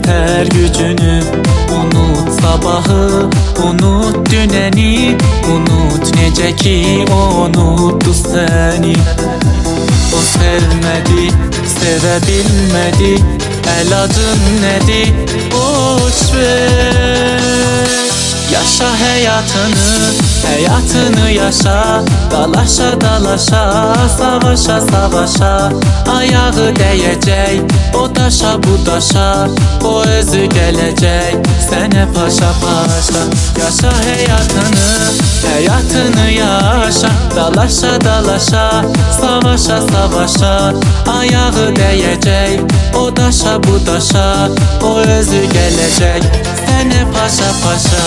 göster gücünü. Unut sabahı, unut düneni, unut necə ki unutdu səni. O sevmədi, sevə bilmədi, əlacın nədir, boş ver. Yaşa həyatını, həyatını yaşa, dalaşa dalaşa, savaşa savaşa. Ayağı dəyəcək, o daşa bu daşa, o özü gələcək sənə paşa paşa. Yaşa həyatını, həyatını yaşa, dalaşa dalaşa, savaşa savaşa. Ayağı dəyəcək, o daşa bu daşa, o özü gələcək sənə paşa paşa.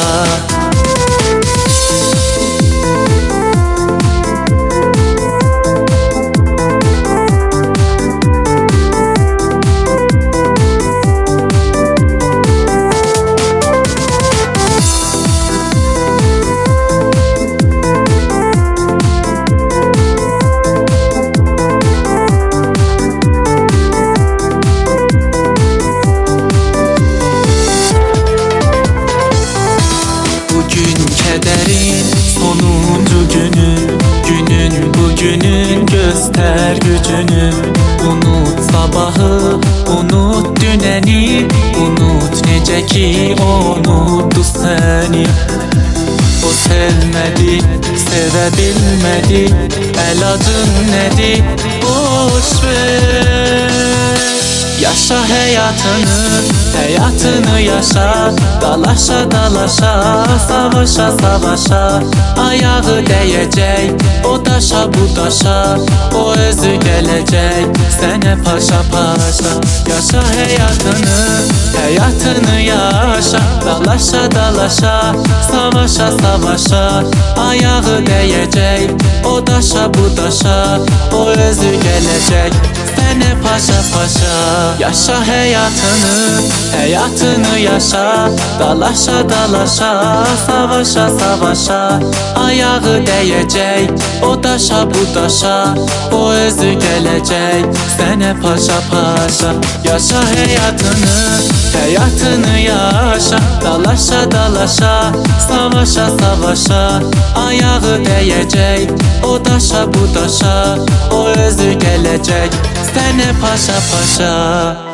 Kederin sonuncu günün, günün bugünün, göster gücünü. Unut sabahı, unut düneni, unut necə ki unutdu səni. O sevmədi, sevə bilmədi, əlacın nədir, boş ver. Yaşa həyatını, həyatını yaşa, dalaşa dalaşa, savaşa savaşa. Ayağı dəyəcək, o daşa bu daşa, o özü gələcək sənə paşa paşa. Yaşa həyatını, həyatını yaşa, dalaşa dalaşa, savaşa savaşa. Ayağı dəyəcək, o daşa bu daşa, o özü gələcək sənə paşa paşa. Yaşa həyatını, həyatını yaşa, dalaşa dalaşa, savaşa savaşa. Ayağı dəyəcək, o daşa bu daşa, o özü gələcək sənə paşa paşa. Yaşa həyatını, həyatını yaşa, dalaşa dalaşa, savaşa savaşa. Ayağı dəyəcək, o daşa bu daşa, o özü gələcək sənə paşa paşa.